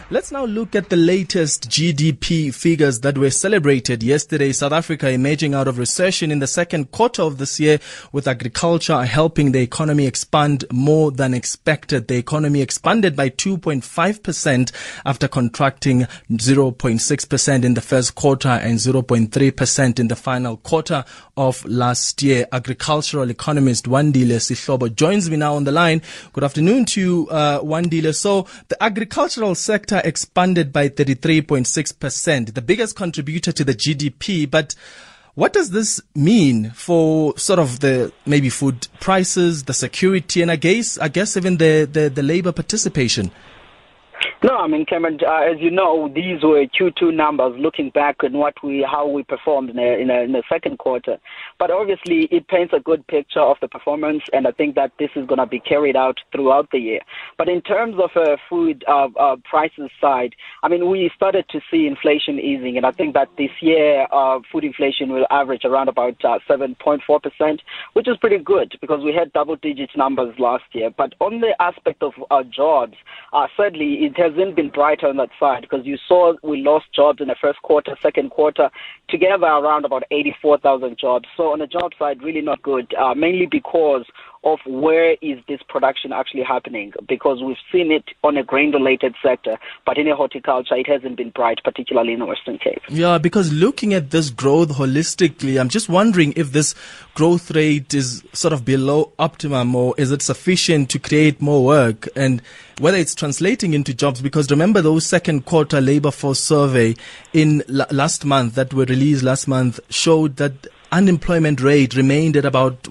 Let's now look at the latest GDP figures that were celebrated yesterday. South Africa emerging out of recession in the second quarter of this year, with agriculture helping the economy expand more than expected. The economy expanded by 2.5% after contracting 0.6% in the first quarter and 0.3% in the final quarter of last year. Agricultural economist Wandile Sihlobo joins me now on the line. Good afternoon to you, Wandile. So the agricultural sector expanded by 33.6%, the biggest contributor to the GDP. But what does this mean for sort of the maybe food prices, the security, and I guess even the labor participation? No, I mean, Clement, as you know, these were Q2 numbers looking back on how we performed in the second quarter. But obviously, it paints a good picture of the performance, and I think that this is going to be carried out throughout the year. But in terms of food prices side, I mean, we started to see inflation easing, and I think that this year food inflation will average around about 7.4%, which is pretty good because we had double-digit numbers last year. But on the aspect of jobs, sadly, it hasn't been brighter on that side because you saw we lost jobs in the first quarter, second quarter, together around about 84,000 jobs. So on the job side, really not good, mainly because of where is this production actually happening, because we've seen it on a grain-related sector, but in a horticulture, it hasn't been bright, particularly in the Western Cape. Yeah, because looking at this growth holistically, I'm just wondering if this growth rate is sort of below optimum, or is it sufficient to create more work, and whether it's translating into jobs, because remember those second quarter labor force survey in last month that were released last month showed that unemployment rate remained at about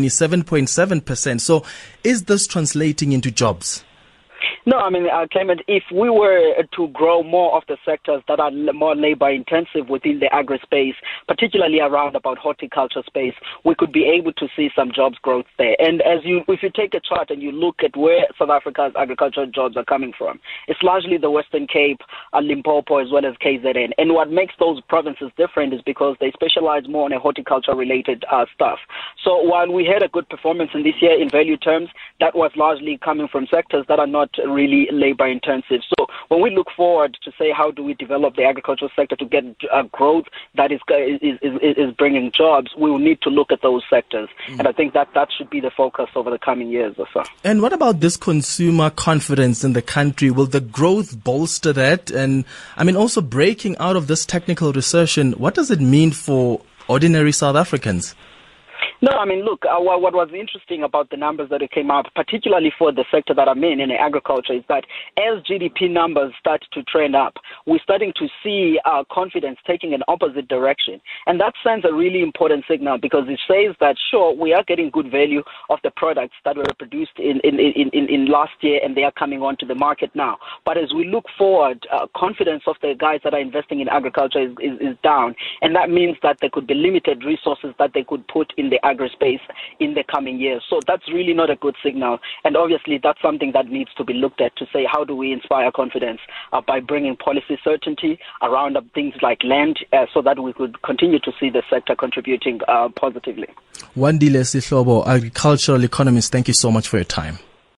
27.7%. So is this translating into jobs? No, I mean, Clement, if we were to grow more of the sectors that are more labor-intensive within the agri-space, particularly around about horticulture space, we could be able to see some jobs growth there. And if you take a chart and you look at where South Africa's agricultural jobs are coming from, it's largely the Western Cape, Limpopo, as well as KZN. And what makes those provinces different is because they specialize more on a horticulture-related stuff. So while we had a good performance in this year in value terms, that was largely coming from sectors that are not really labor intensive. So when we look forward to say how do we develop the agricultural sector to get growth that is bringing jobs, we will need to look at those sectors. And I think that should be the focus over the coming years or so. And what about this consumer confidence in the country? Will the growth bolster that? And I mean, also breaking out of this technical recession, what does it mean for ordinary South Africans? No, I mean, look, what was interesting about the numbers that came out, particularly for the sector that I'm in agriculture, is that as GDP numbers start to trend up, we're starting to see confidence taking an opposite direction. And that sends a really important signal because it says that, sure, we are getting good value of the products that were produced in last year and they are coming onto the market now. But as we look forward, confidence of the guys that are investing in agriculture is down. And that means that there could be limited resources that they could put in the agri-space in the coming years. So that's really not a good signal. And obviously that's something that needs to be looked at to say how do we inspire confidence by bringing policy certainty around things like land so that we could continue to see the sector contributing positively. Wandile Sihlobo, agricultural economist, thank you so much for your time.